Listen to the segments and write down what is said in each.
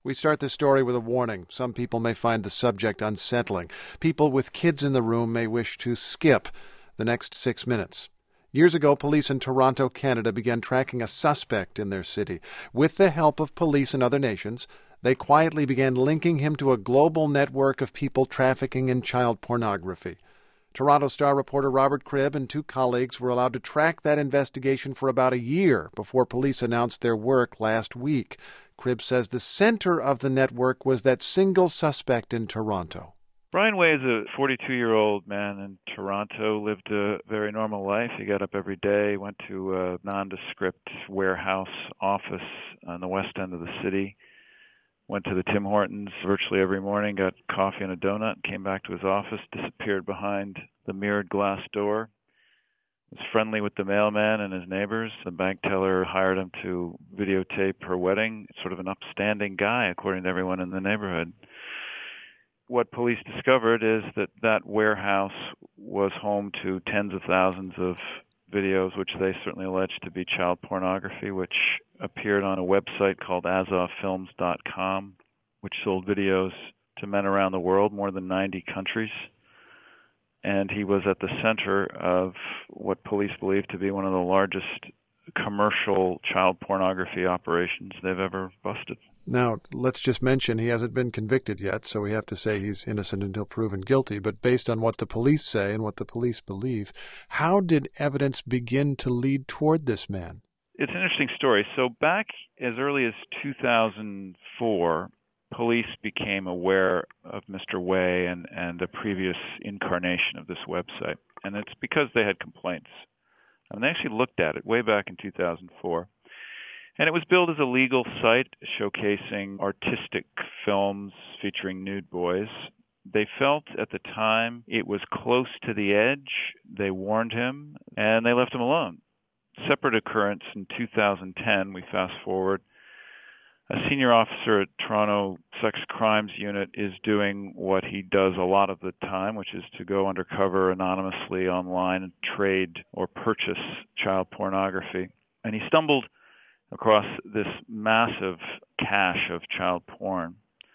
We start this story with a warning. Some people may find the subject unsettling. People with kids in the room may wish to skip the next 6 minutes. Years ago, police in Toronto, Canada, began tracking a suspect in their city. With the help of police in other nations, they quietly began linking him to a global network of people trafficking in child pornography. Toronto Star reporter Robert Cribb and 2 colleagues were allowed to track that investigation for about a year before police announced their work last week. Cribb says the center of the network was that single suspect in Toronto. Brian Way is a 42-year-old man in Toronto, lived a very normal life. He got up every day, went to a nondescript warehouse office on the west end of the city, went to the Tim Hortons virtually every morning, got coffee and a donut, came back to his office, disappeared behind the mirrored glass door, was friendly with the mailman and his neighbors. The bank teller hired him to videotape her wedding. Sort of an upstanding guy, according to everyone in the neighborhood. What police discovered is that that warehouse was home to tens of thousands of videos, which they certainly alleged to be child pornography, which appeared on a website called AzovFilms.com, which sold videos to men around the world, more than 90 countries. And he was at the center of what police believe to be one of the largest commercial child pornography operations they've ever busted. Now, let's just mention he hasn't been convicted yet, so we have to say he's innocent until proven guilty. But based on what the police say and what the police believe, how did evidence begin to lead toward this man? It's an interesting story. So back as early as 2004, police became aware of Mr. Way and a previous incarnation of this website. And it's because they had complaints. And they actually looked at it way back in 2004. And it was billed as a legal site showcasing artistic films featuring nude boys. They felt at the time it was close to the edge. They warned him, and they left him alone. Separate occurrence in 2010, we fast forward. A senior officer at Toronto Sex Crimes Unit is doing what he does a lot of the time, which is to go undercover anonymously online and trade or purchase child pornography. And he stumbled across this massive cache of child porn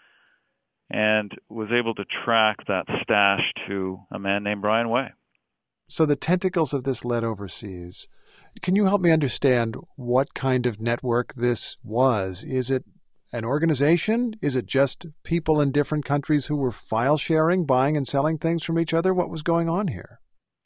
and was able to track that stash to a man named Brian Way. So the tentacles of this led overseas. Can you help me understand what kind of network this was? Is it an organization? Is it just people in different countries who were file sharing, buying and selling things from each other? What was going on here?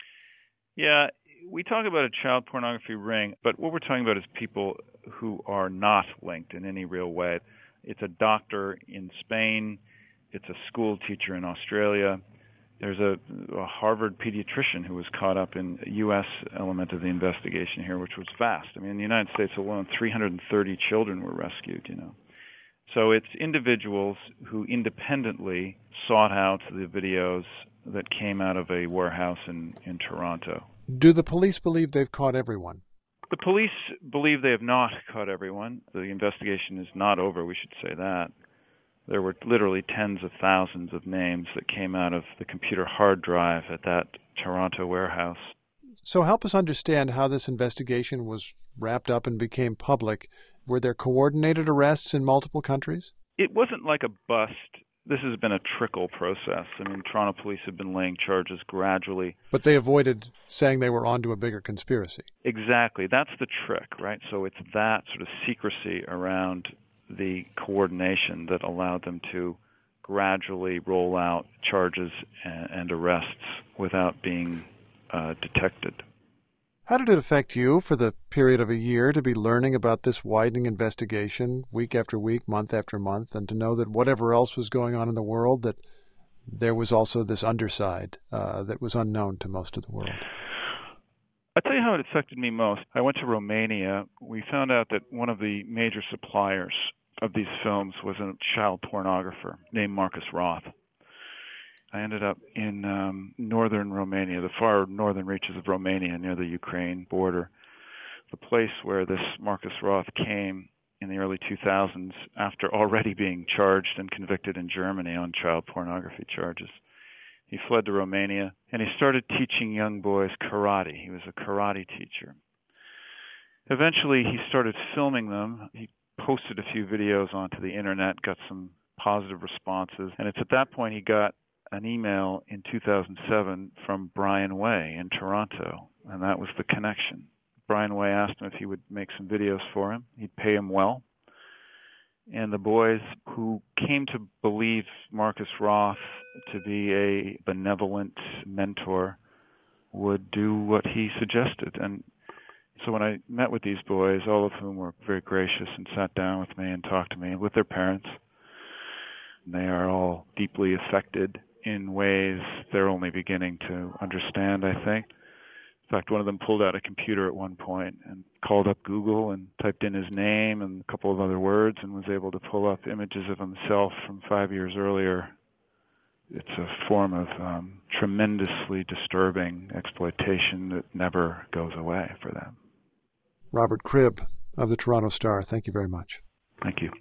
Yeah, we talk about a child pornography ring, but what we're talking about is people who are not linked in any real way. It's a doctor in Spain. It's a school teacher in Australia. There's a Harvard pediatrician who was caught up in a U.S. element of the investigation here, which was vast. I mean, in the United States alone, 330 children were rescued, So it's individuals who independently sought out the videos that came out of a warehouse in Toronto. Do the police believe they've caught everyone? The police believe they have not caught everyone. The investigation is not over, we should say that. There were literally tens of thousands of names that came out of the computer hard drive at that Toronto warehouse. So help us understand how this investigation was wrapped up and became public. Were there coordinated arrests in multiple countries? It wasn't like a bust. This has been a trickle process. I mean, Toronto police have been laying charges gradually. But they avoided saying they were onto a bigger conspiracy. Exactly. That's the trick, right? So it's that sort of secrecy around the coordination that allowed them to gradually roll out charges and arrests without being detected. How did it affect you for the period of a year to be learning about this widening investigation week after week, month after month, and to know that whatever else was going on in the world, that there was also this underside that was unknown to most of the world? I'll tell you how it affected me most. I went to Romania. We found out that one of the major suppliers of these films was a child pornographer named Marcus Roth. I ended up in northern Romania, the far northern reaches of Romania near the Ukraine border, the place where this Marcus Roth came in the early 2000s after already being charged and convicted in Germany on child pornography charges. He fled to Romania, and he started teaching young boys karate. He was a karate teacher. Eventually, he started filming them. He posted a few videos onto the internet, got some positive responses, and it's at that point he got an email in 2007 from Brian Way in Toronto, and that was the connection. Brian Way asked him if he would make some videos for him. He'd pay him well. And the boys, who came to believe Marcus Roth to be a benevolent mentor, would do what he suggested. And so when I met with these boys, all of whom were very gracious and sat down with me and talked to me with their parents, they are all deeply affected in ways they're only beginning to understand, I think. In fact, one of them pulled out a computer at one point and called up Google and typed in his name and a couple of other words and was able to pull up images of himself from 5 years earlier. It's a form of tremendously disturbing exploitation that never goes away for them. Robert Cribb of the Toronto Star, thank you very much. Thank you.